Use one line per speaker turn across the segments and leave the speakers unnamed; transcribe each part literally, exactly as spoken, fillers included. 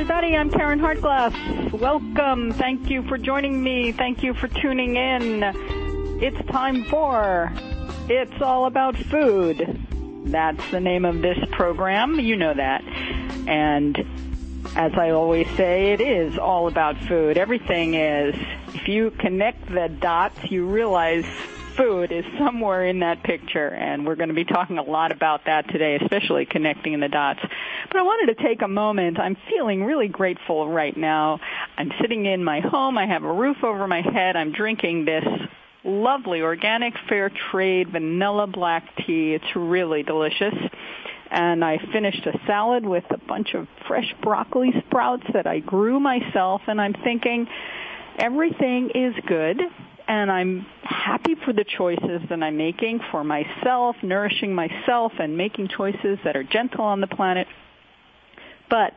everybody. I'm Karen Hartglass. Welcome. Thank you for joining me. Thank you for tuning in. It's time for It's All About Food. That's the name of this program. You know that. And as I always say, it is all about food. Everything is. If you connect the dots, you realize food is somewhere in that picture, and we're going to be talking a lot about that today, especially connecting the dots. But I wanted to take a moment. I'm feeling really grateful right now. I'm sitting in my home. I have a roof over my head. I'm drinking this lovely organic fair trade vanilla black tea. It's really delicious. And I finished a salad with a bunch of fresh broccoli sprouts that I grew myself, and I'm thinking everything is good. And I'm happy for the choices that I'm making for myself, nourishing myself and making choices that are gentle on the planet. But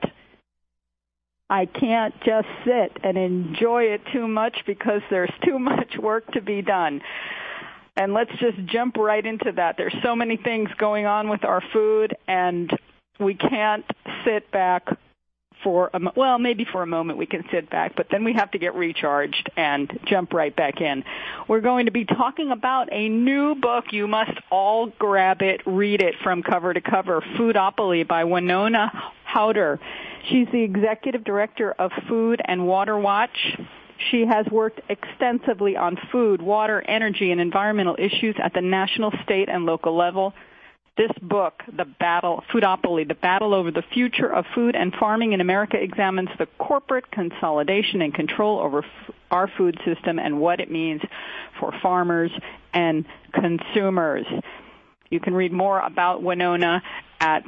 I can't just sit and enjoy it too much because there's too much work to be done. And let's just jump right into that. There's so many things going on with our food, and we can't sit back for a, well, maybe for a moment we can sit back, but then we have to get recharged and jump right back in. We're going to be talking about a new book. You must all grab it, read it from cover to cover, Foodopoly by Winona Howder. She's the executive director of Food and Water Watch. She has worked extensively on food, water, energy, and environmental issues at the national, state, and local level. This book, The Battle, Foodopoly, The Battle Over the Future of Food and Farming in America, examines the corporate consolidation and control over f- our food system and what it means for farmers and consumers. You can read more about Winona at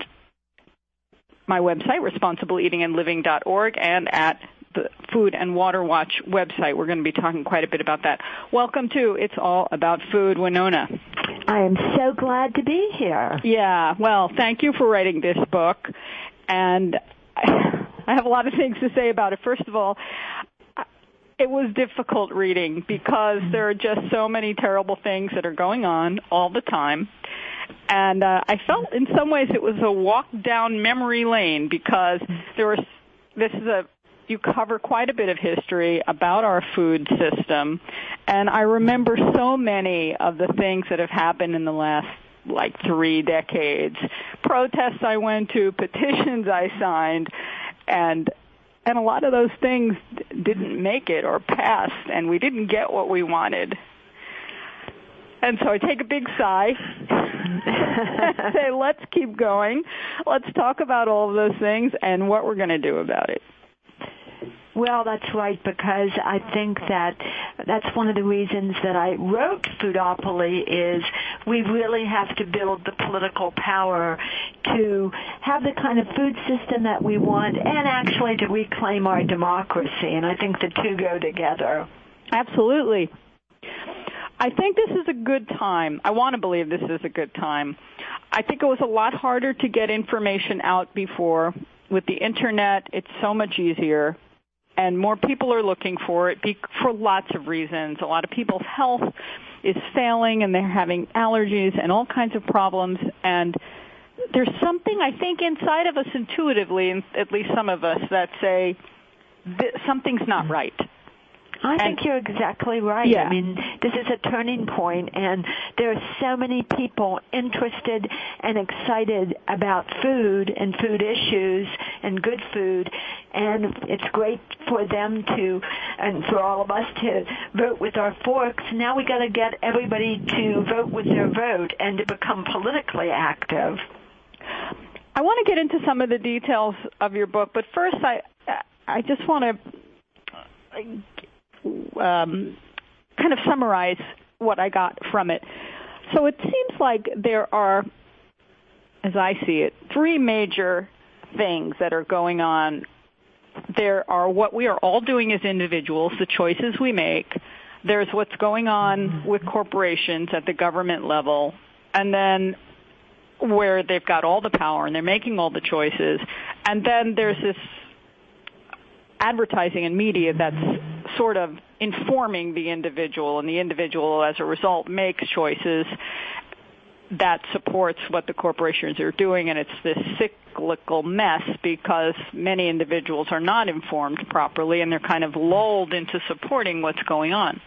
my website, responsible eating and living dot org, and at the Food and Water Watch website. We're going to be talking quite a bit about that. Welcome to It's All About Food, Winona.
I am so glad to be here.
Yeah, well, thank you for writing this book. And I have a lot of things to say about it. First of all, it was difficult reading because there are just so many terrible things that are going on all the time. And uh, I felt in some ways it was a walk down memory lane because there was, this is a, you cover quite a bit of history about our food system, and I remember so many of the things that have happened in the last, like, three decades. Protests I went to, petitions I signed, and and a lot of those things didn't make it or passed, and we didn't get what we wanted. And so I take a big sigh and say, let's keep going. Let's talk about all of those things and what we're going to do about it.
Well, that's right, because I think that that's one of the reasons that I wrote Foodopoly is we really have to build the political power to have the kind of food system that we want and actually to reclaim our democracy, and I think the two go together.
Absolutely. I think this is a good time. I want to believe this is a good time. I think it was a lot harder to get information out before. With the Internet, it's so much easier. And more people are looking for it for lots of reasons. A lot of people's health is failing, and they're having allergies and all kinds of problems. And there's something, I think, inside of us intuitively, at least some of us, that say that something's not right.
I think and, you're exactly right.
Yeah.
I mean, this is a turning point, and there are so many people interested and excited about food and food issues and good food, and it's great for them to, and for all of us to vote with our forks. Now we got to get everybody to vote with their vote and to become politically active.
I want to get into some of the details of your book, but first I, I just want to Um, kind of summarize what I got from it. So it seems like there are, as I see it, three major things that are going on. There are what we are all doing as individuals, the choices we make. There's what's going on with corporations at the government level, and then where they've got all the power and they're making all the choices. And then there's this advertising and media that's sort of informing the individual, and the individual, as a result, makes choices that supports what the corporations are doing, and it's this sick cyclical mess because many individuals are not informed properly and they're kind of lulled into supporting what's going on.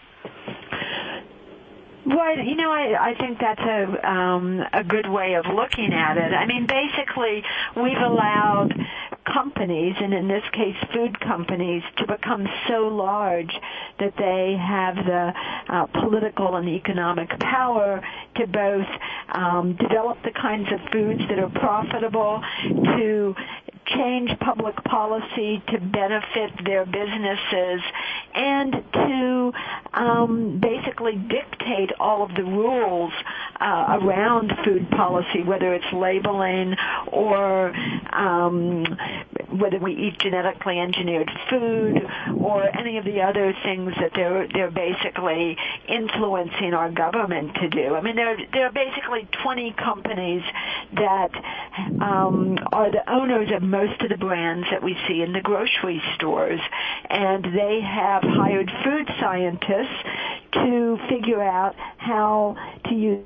Right. You know, I, I think that's a um, a good way of looking at it. I mean, basically, we've allowed companies, and in this case, food companies, to become so large that they have the uh, political and economic power to both um, develop the kinds of foods that are profitable, to change public policy to benefit their businesses, and to um, basically dictate all of the rules uh, around food policy, whether it's labeling or um, whether we eat genetically engineered food or any of the other things that they're they're basically influencing our government to do. I mean, there there are basically twenty companies that um, are the owners of most of the brands that we see in the grocery stores, and they have hired food scientists to figure out how to use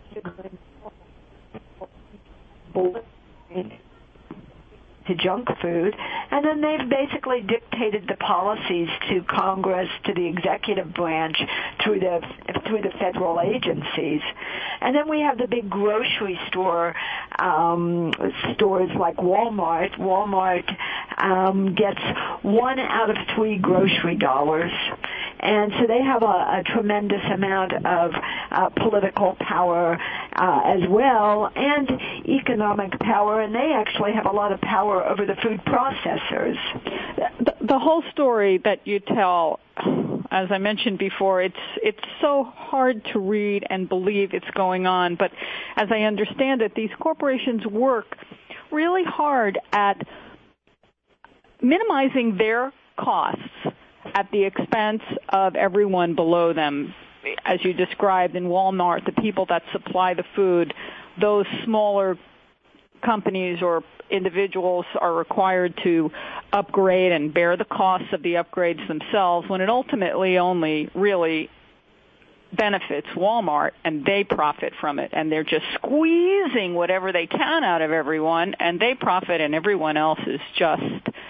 to junk food, and then they've basically dictated the policies to Congress, to the executive branch, through the through the federal agencies. And then we have the big grocery store um, stores like Walmart. Walmart um, gets one out of three grocery dollars. And so they have a, a tremendous amount of uh, political power uh, as well, and economic power, and they actually have a lot of power over the food processors.
The, the whole story that you tell, as I mentioned before, it's it's so hard to read and believe it's going on, but as I understand it, these corporations work really hard at minimizing their costs at the expense of everyone below them. As you described in Walmart, the people that supply the food, those smaller companies or individuals are required to upgrade and bear the costs of the upgrades themselves, when it ultimately only really benefits Walmart and they profit from it, and they're just squeezing whatever they can out of everyone, and they profit, and everyone else is just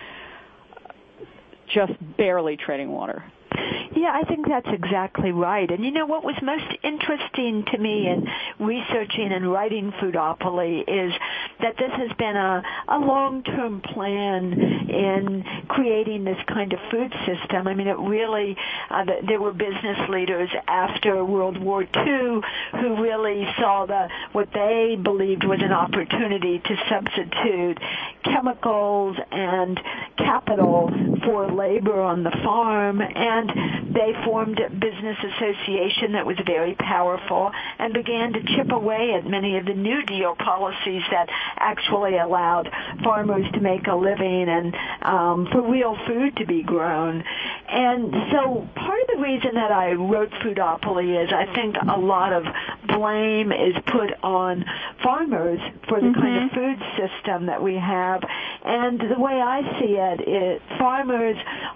just barely treading water.
Yeah, I think that's exactly right. And you know what was most interesting to me in researching and writing Foodopoly is that this has been a, a long-term plan in creating this kind of food system. I mean, it really, uh, there were business leaders after World War Two who really saw the what they believed was an opportunity to substitute chemicals and capital for labor on the farm, and they formed a business association that was very powerful and began to chip away at many of the New Deal policies that actually allowed farmers to make a living and um, for real food to be grown. And so part of the reason that I wrote Foodopoly is I think a lot of blame is put on farmers for the mm-hmm. kind of food system that we have. And the way I see it, it farmers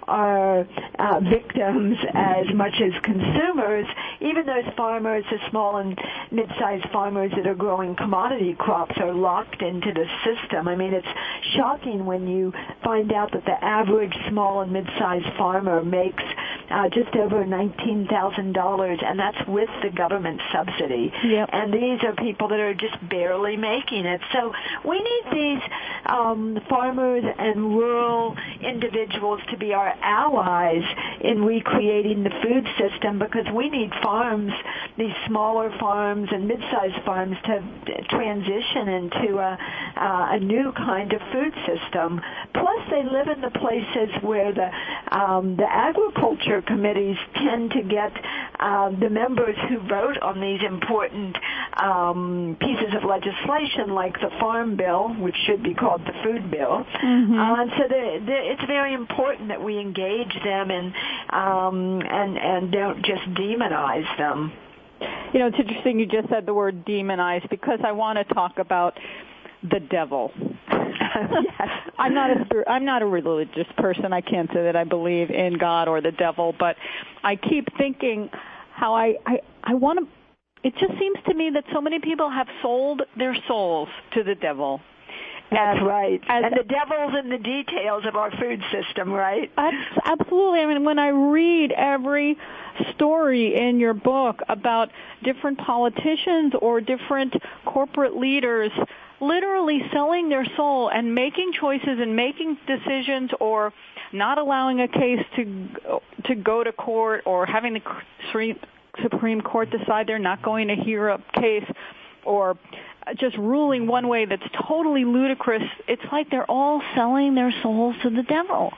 are uh, victims as much as consumers. Even those farmers, the small and mid-sized farmers that are growing commodity crops, are locked into the system. I mean, it's shocking when you find out that the average small and mid-sized farmer makes uh, just over nineteen thousand dollars, and that's with the government subsidy.
Yep.
And these are people that are just barely making it. So we need these um, farmers and rural individuals to be our allies in recreating the food system, because we need farms, these smaller farms and mid-sized farms, to transition into a, uh, a new kind of food system. Plus, they live in the places where the um, the agriculture committees tend to get uh, the members who vote on these important um, pieces of legislation, like the Farm Bill, which should be called the Food Bill.
Mm-hmm.
Uh, so the, the, it's very important that we engage them and um, and and don't just demonize them.
You know, it's interesting you just said the word demonize, because I want to talk about the devil.
Yes.
I'm not a I'm not a religious person. I can't say that I believe in God or the devil, but I keep thinking how I I, I want to. It just seems to me that so many people have sold their souls to the devil,
That's
as,
right.
As,
and the devil's in the details of our food system, right?
Absolutely. I mean, when I read every story in your book about different politicians or different corporate leaders literally selling their soul and making choices and making decisions or not allowing a case to to go to court or having the Supreme Court decide they're not going to hear a case or just ruling one way that's totally ludicrous, it's like they're all selling their souls to the devil.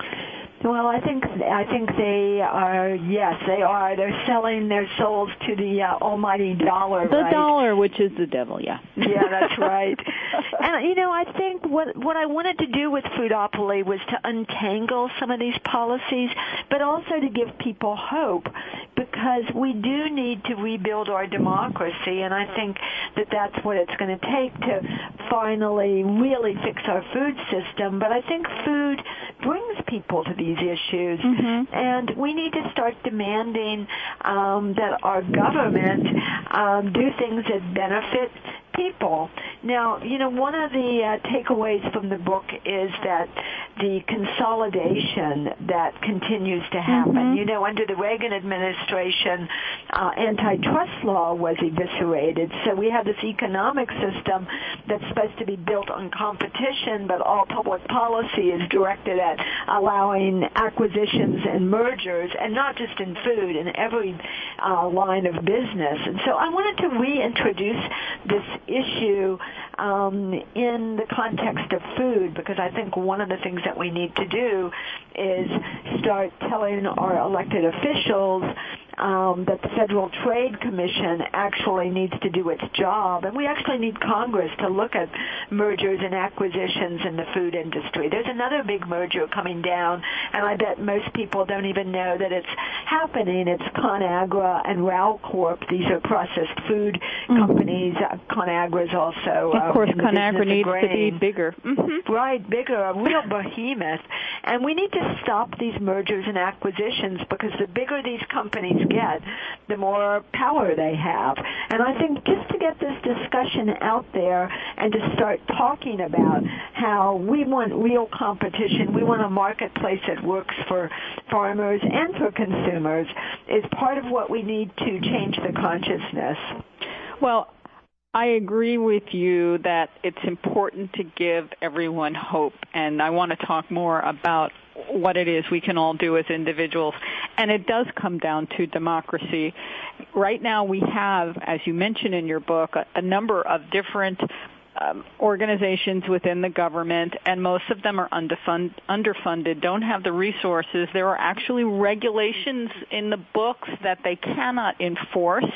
Well, I think I think they are. Yes, they are. They're selling their souls to the uh, almighty dollar.
The
right?
dollar, which is the devil. Yeah.
Yeah, that's right. And you know, I think what what I wanted to do with Foodopoly was to untangle some of these policies, but also to give people hope, because we do need to rebuild our democracy, and I think that that's what it's going to take to finally really fix our food system. But I think food brings people to these issues,
mm-hmm.
and we need to start demanding um, that our government um, do things that benefit people. Now, you know, one of the uh, takeaways from the book is that the consolidation that continues to happen.
Mm-hmm.
You know, under the Reagan administration, uh, antitrust law was eviscerated. So we have this economic system that's supposed to be built on competition, but all public policy is directed at allowing acquisitions and mergers, and not just in food, in every uh, line of business. And so I wanted to reintroduce this issue um, in the context of food, because I think one of the things that we need to do is start telling our elected officials um, that the Federal Trade Commission actually needs to do its job, and we actually need Congress to look at mergers and acquisitions in the food industry. There's another big merger coming down, and I bet most people don't even know that it's happening. It's ConAgra and RalCorp. These are processed food mm-hmm. companies. Uh, ConAgra is also
Of course,
um,
ConAgra needs to be bigger.
Mm-hmm. Right, bigger, a real behemoth. And we need to stop these mergers and acquisitions, because the bigger these companies get, the more power they have. And I think just to get this discussion out there and to start talking about how we want real competition, we want a marketplace that works for farmers and for consumers, is part of what we need to change the consciousness.
Well, I agree with you that it's important to give everyone hope, and I want to talk more about what it is we can all do as individuals. And it does come down to democracy. Right now we have, as you mentioned in your book, a, a number of different um, organizations within the government, and most of them are underfund, underfunded, don't have the resources. There are actually regulations in the books that they cannot enforce.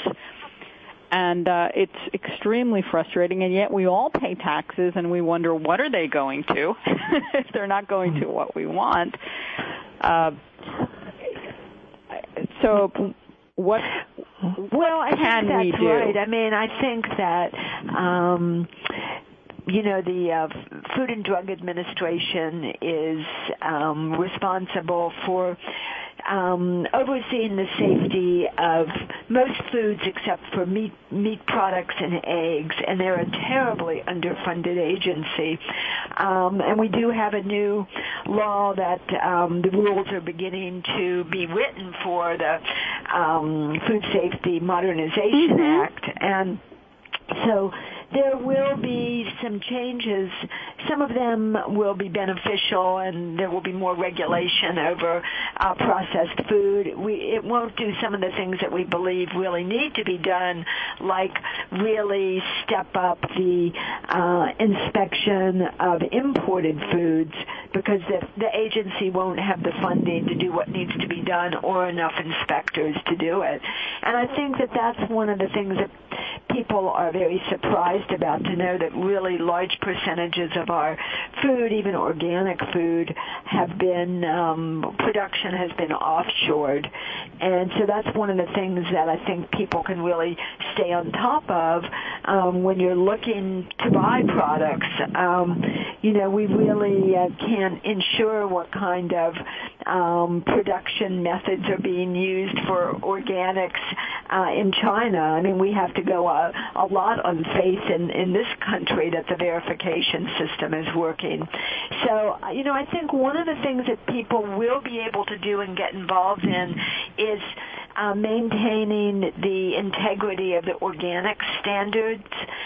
And uh, it's extremely frustrating, and yet we all pay taxes, and we wonder, what are they going to if they're not going to what we want? Uh, so what
well, I
can
think
we
that's
do?
Right. I mean, I think that... Um, You know, the uh, Food and Drug Administration is um, responsible for um, overseeing the safety of most foods except for meat, meat products and eggs, and they're a terribly underfunded agency. Um, and we do have a new law that um, the rules are beginning to be written for the um, Food Safety Modernization
mm-hmm.
Act, and so there will be some changes. Some of them will be beneficial, and there will be more regulation over uh, processed food. We, it won't do some of the things that we believe really need to be done, like really step up the uh, inspection of imported foods, because the, the agency won't have the funding to do what needs to be done or enough inspectors to do it. And I think that that's one of the things that people are very surprised about, to know that really large percentages of our food, even organic food, have been, um, production has been offshored. And so that's one of the things that I think people can really stay on top of um, when you're looking to buy products. Um, you know, we really uh, can't ensure what kind of um, production methods are being used for organics uh, in China. I mean, we have to go a, a lot on faith in, in this country that the verification system is working. So, you know, I think one of the things that people will be able to do and get involved in is uh, maintaining the integrity of the organic standards.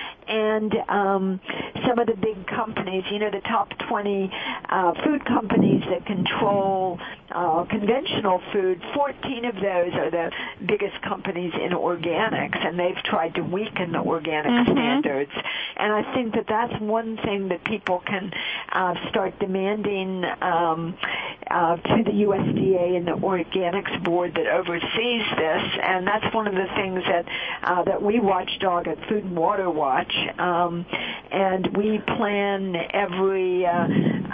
And um, some of the big companies, you know, the top twenty uh, food companies that control uh, conventional food, fourteen of those are the biggest companies in organics, and they've tried to weaken the organic mm-hmm. standards. And I think that that's one thing that people can uh, start demanding um, uh, to the U S D A and the Organics Board that oversees this. And that's one of the things that uh, that we watchdog at Food and Water Watch. Um, and we plan every, uh,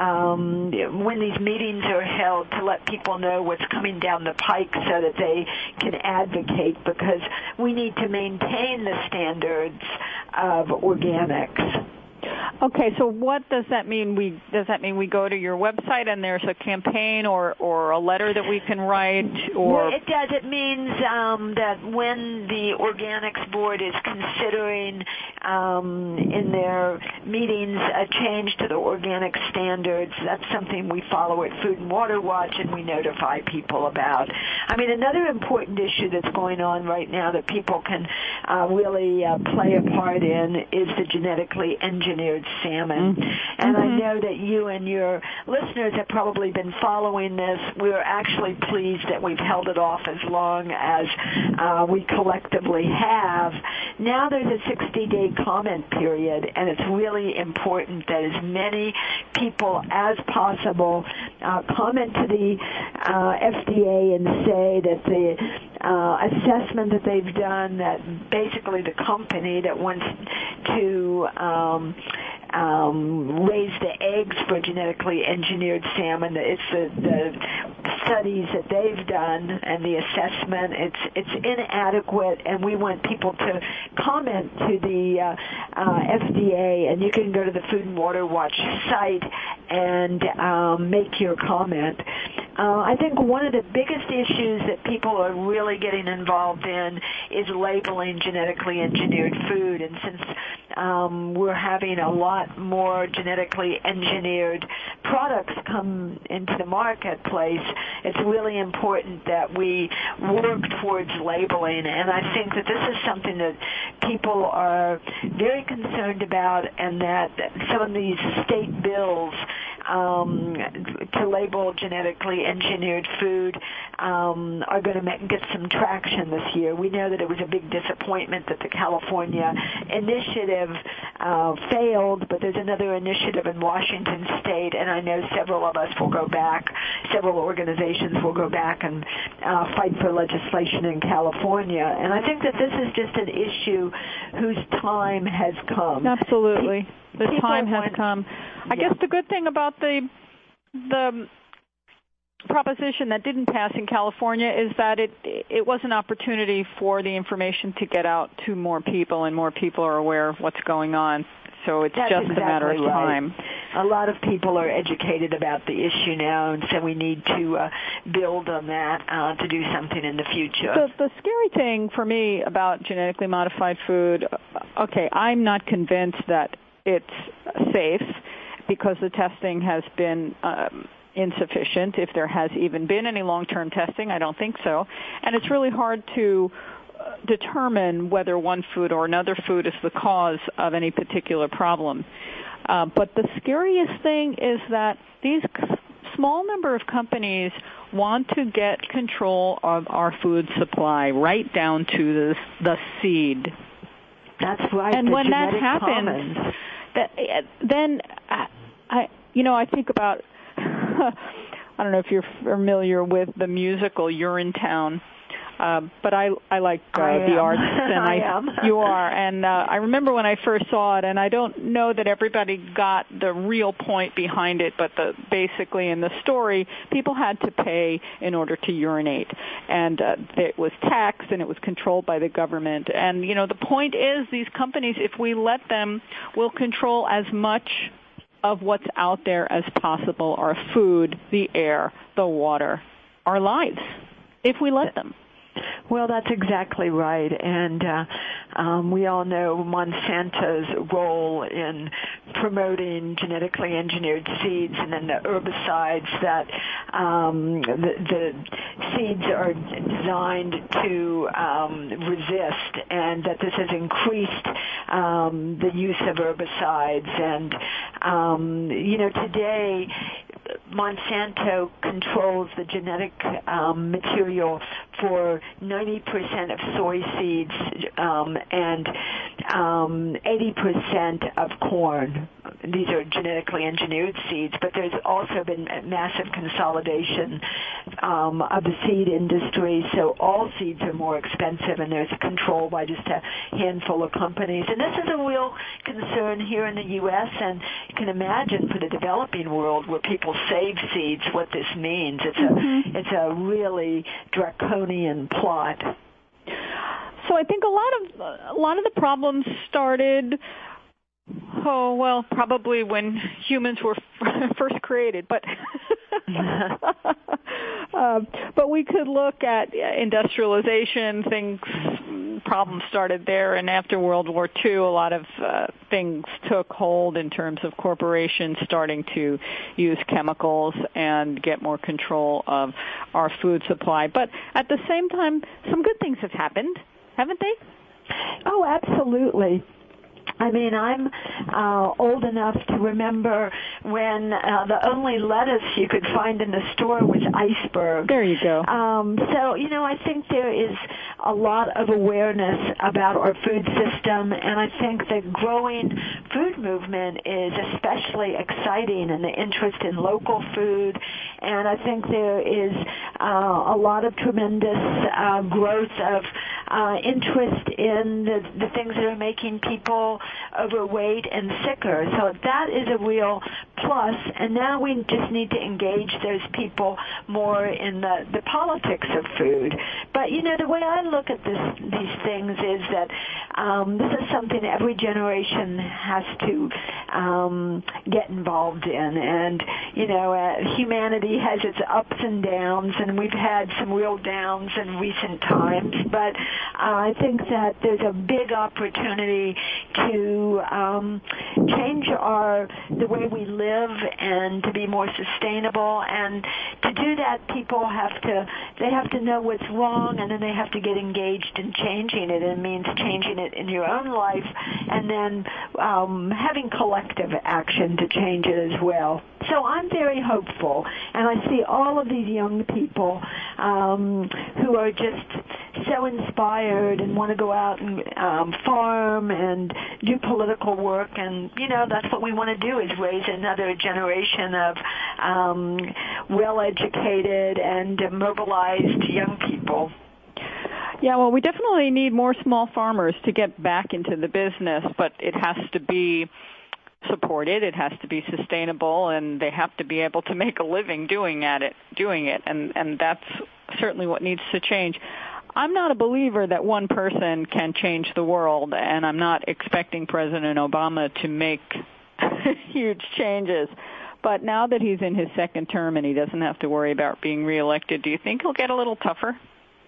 um, when these meetings are held, to let people know what's coming down the pike so that they can advocate, because we need to maintain the standards of organics.
Okay, so what does that mean? We does that mean we go to your website and there's a campaign or, or a letter that we can write? Or
well, it does. It means um, that when the Organics Board is considering um, in their meetings a change to the organic standards, that's something we follow at Food and Water Watch and we notify people about. I mean, another important issue that's going on right now that people can uh, really uh, play a part in is the genetically engineered salmon. Mm-hmm. And I know that you and your listeners have probably been following this. We're actually pleased that we've held it off as long as uh, we collectively have. Now there's a sixty-day comment period, and it's really important that as many people as possible uh, comment to the uh, F D A and say that the uh, assessment that they've done, that basically the company that wants to um, um, raise the eggs for genetically engineered salmon, it's the, the studies that they've done and the assessment, it's it's inadequate, and we want people to comment to the uh, uh, F D A, and you can go to the Food and Water Watch site and um, make your comment. Uh, I think one of the biggest issues that people are really getting involved in is labeling genetically engineered food, and since um, we're having a lot more genetically engineered products come into the marketplace, it's really important that we work towards labeling, and I think that this is something that people are very concerned about, and that some of these state bills um, to label genetically engineered food um, are going to make, get some traction this year. We know that it was a big disappointment that the California initiative uh, failed, but there's another initiative in Washington State, and I know several of us will go back, several organizations will go back and uh, fight for legislation in California. And I think that this is just an issue whose time has come.
Absolutely. The
People
time has
want,
come. I
yeah.
guess the good thing about the the proposition that didn't pass in California is that it it was an opportunity for the information to get out to more people, and more people are aware of what's going on. So it's
That's
just
exactly
a matter of time.
Right. A lot of people are educated about the issue now, and so we need to uh, build on that uh, to do something in the future.
The, the scary thing for me about genetically modified food, okay, I'm not convinced that it's safe because the testing has been um, insufficient. If there has even been any long-term testing, I don't think so. And it's really hard to determine whether one food or another food is the cause of any particular problem. Uh, but the scariest thing is that these small number of companies want to get control of our food supply right down to the, the seed.
That's right.
And
the
when that happens,
commons.
that, then I, I, you know, I think about. I don't know if you're familiar with the musical Urinetown. Uh, but I I like uh,
I
the
am.
arts, and I,
I am.
you are. And uh, I remember when I first saw it, and I don't know that everybody got the real point behind it, but the, basically in the story, people had to pay in order to urinate, and uh, it was taxed and it was controlled by the government. And you know, the point is, these companies, if we let them, will control as much of what's out there as possible: our food, the air, the water, our lives, if we let them.
Well, that's exactly right, and uh, um, we all know Monsanto's role in promoting genetically engineered seeds and then the herbicides that um, the, the seeds are designed to um, resist, and that this has increased um, the use of herbicides. And um, you know, today Monsanto controls the genetic um, material for ninety percent of soy seeds um, and um, eighty percent of corn. These are genetically engineered seeds, but there's also been massive consolidation um, of the seed industry, so all seeds are more expensive, and there's control by just a handful of companies. And this is a real concern here in the U S, and you can imagine for the developing world where people save seeds what this means. It's a, mm-hmm. it's a really draconian plot.
So I think a lot of a lot of the problems started, oh, well, probably when humans were first created, but uh, but we could look at industrialization. Things, problems started there, and after World War Two, a lot of uh, things took hold in terms of corporations starting to use chemicals and get more control of our food supply. But at the same time, some good things have happened, haven't they?
Oh, absolutely. I mean, I'm uh, old enough to remember when uh, the only lettuce you could find in the store was iceberg.
There you go.
Um, so, you know, I think there is a lot of awareness about our food system, and I think the growing food movement is especially exciting, and the interest in local food. And I think there is uh, a lot of tremendous uh, growth of uh, interest in the, the things that are making people overweight and sicker. So that is a real plus, and now we just need to engage those people more in the, the politics of food. But, you know, the way I look at this, these things is that um, this is something every generation has to um, get involved in. And, you know, uh, humanity has its ups and downs, and we've had some real downs in recent times. But uh, I think that there's a big opportunity to um, change our the way we live and to be more sustainable. And to do that, people have to they have to know what's wrong, and then they have to get engaged in changing it. It means changing it in your own life, and then um, having collective action to change it as well. So I'm very hopeful, and I see all of these young people um, who are just so inspired and want to go out and um, farm and do political work, and, you know, that's what we want to do, is raise another generation of um, well-educated and mobilized young people.
Yeah, well, we definitely need more small farmers to get back into the business, but it has to be supported, it has to be sustainable, and they have to be able to make a living doing at it, doing it, and, and that's certainly what needs to change. I'm not a believer that one person can change the world, and I'm not expecting President Obama to make huge changes. But now that he's in his second term and he doesn't have to worry about being reelected, do you think he'll get a little tougher?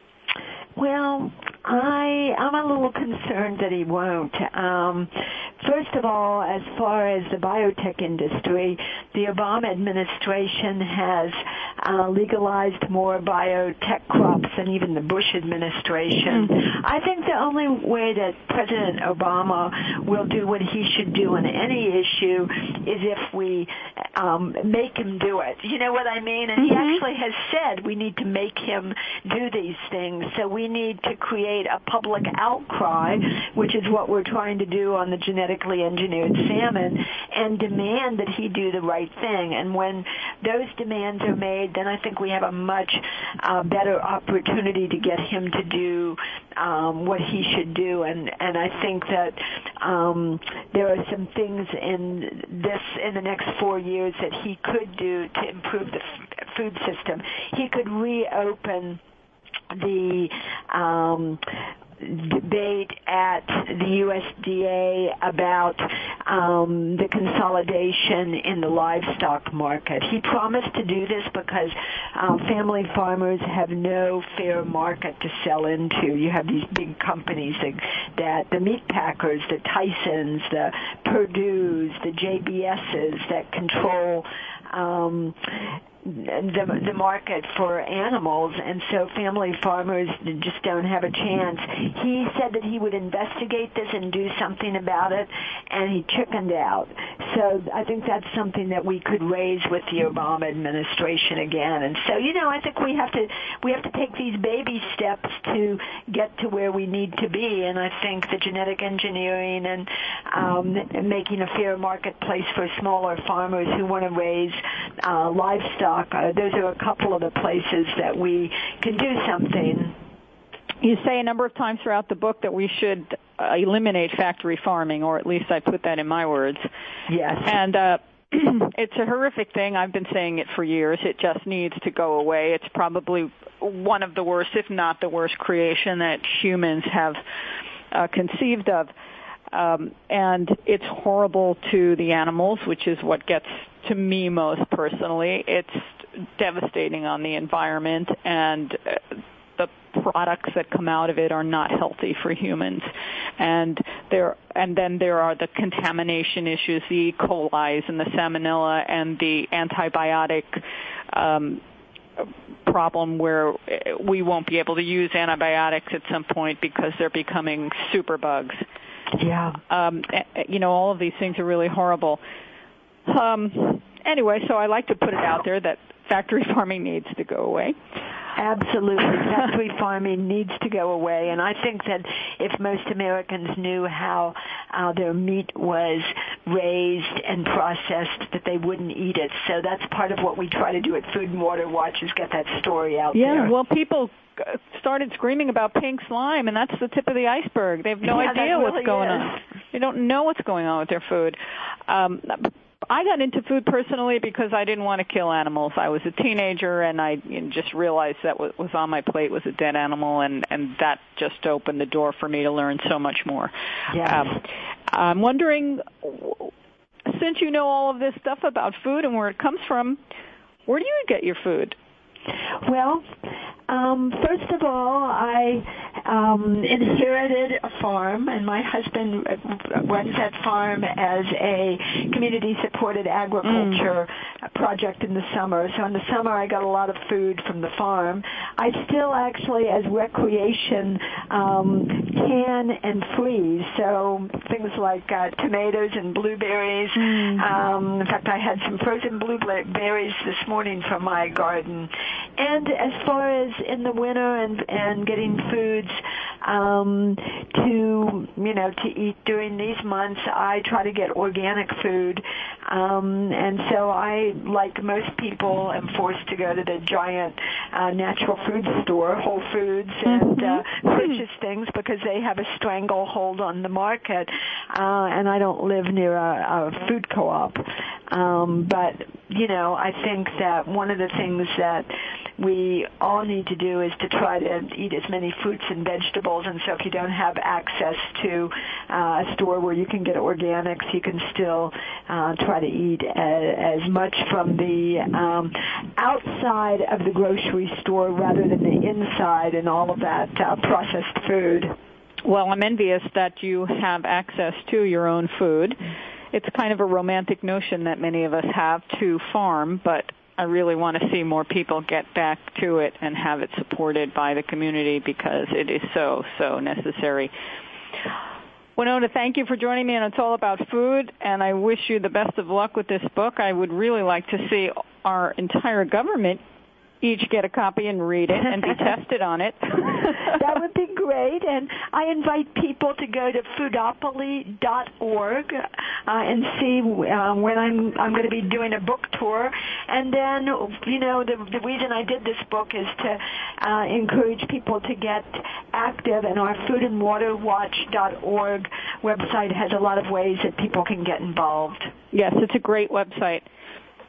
Well, I, I'm a little concerned that he won't. Um, first of all, as far as the biotech industry, the Obama administration has uh, legalized more biotech crops than even the Bush administration. Mm-hmm. I think the only way that President Obama will do what he should do on any issue is if we um, make him do it. You know what I mean? And mm-hmm. he actually has said we need to make him do these things. So we need to create a public outcry, which is what we're trying to do on the genetically engineered salmon, and demand that he do the right thing. And when those demands are made, then I think we have a much uh, better opportunity to get him to do um, what he should do. And, and I think that um, there are some things in this in the next four years that he could do to improve the f- food system. He could reopen the um, debate at the U S D A about um, the consolidation in the livestock market. He promised to do this because um, family farmers have no fair market to sell into. You have these big companies that, that the meat packers, the Tysons, the Purdue's, the J B S's that control um, the, the market for animals, and so family farmers just don't have a chance. He said that he would investigate this and do something about it, and he chickened out. So I think that's something that we could raise with the Obama administration again. And so, you know, I think we have to we have to take these baby steps to get to where we need to be. And I think the genetic engineering and um, making a fair marketplace for smaller farmers who want to raise uh, livestock, Uh, those are a couple of the places that we can do something.
You say a number of times throughout the book that we should uh, eliminate factory farming, or at least I put that in my words.
Yes.
And uh, it's a horrific thing. I've been saying it for years. It just needs to go away. It's probably one of the worst, if not the worst, creation that humans have uh, conceived of. Um, and it's horrible to the animals, which is what gets to me most personally. It's devastating on the environment, and uh, the products that come out of it are not healthy for humans. And there, and then there are the contamination issues, the E. coli and the salmonella and the antibiotic um, problem where we won't be able to use antibiotics at some point because they're becoming super bugs.
Yeah.
Um, you know, all of these things are really horrible. Um, anyway, so I like to put it out there that factory farming needs to go away.
Absolutely. Factory farming needs to go away. And I think that if most Americans knew how uh, their meat was raised and processed, that they wouldn't eat it. So that's part of what we try to do at Food and Water Watch, is get that story out
yeah,
there.
Yeah, well, people started screaming about pink slime, and that's the tip of the iceberg. They have no
yeah,
idea
really
what's going
is.
on. They don't know what's going on with their food. Um, I got into food personally because I didn't want to kill animals. I was a teenager, and I just realized that what was on my plate was a dead animal, and, and that just opened the door for me to learn so much more.
Yes.
Um, I'm wondering, since you know all of this stuff about food and where it comes from, where do you get your food?
Well, um, first of all, I um, inherited a farm, and my husband runs that farm as a community-supported agriculture mm. project in the summer. So in the summer, I got a lot of food from the farm. I still actually, as recreation, um, can and freeze. So things like uh, tomatoes and blueberries. Mm. Um, in fact, I had some frozen blueberries this morning from my garden. And as far as in the winter and, and getting foods um, to, you know, to eat during these months, I try to get organic food. Um, and so I, like most people, am forced to go to the giant uh, natural food store, Whole Foods, and mm-hmm. uh, purchase things because they have a stranglehold on the market. Uh, and I don't live near a, a food co-op. Um, but, you know, I think that one of the things that we all need to do is to try to eat as many fruits and vegetables. And so if you don't have access to uh, a store where you can get organics, you can still uh, try to eat as, as much from the um, outside of the grocery store rather than the inside and all of that uh, processed food.
Well, I'm envious that you have access to your own food. It's kind of a romantic notion that many of us have to farm, but I really want to see more people get back to it and have it supported by the community because it is so, so necessary. Winona, thank you for joining me, and it's all about food, and I wish you the best of luck with this book. I would really like to see our entire government each get a copy and read it and be tested on it.
That would be great. And I invite people to go to foodopoly dot org uh, and see uh, when I'm I'm going to be doing a book tour. And then, you know, the, the reason I did this book is to uh, encourage people to get active. And our food and water watch dot org website has a lot of ways that people can get involved.
Yes, it's a great website.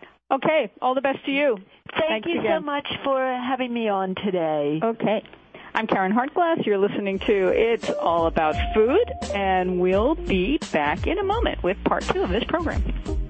Okay, all the best to you.
Thank
Thanks
you
again.
so much for having me on today.
Okay. I'm Karen Hartglass. You're listening to It's All About Food, and we'll be back in a moment with part two of this program.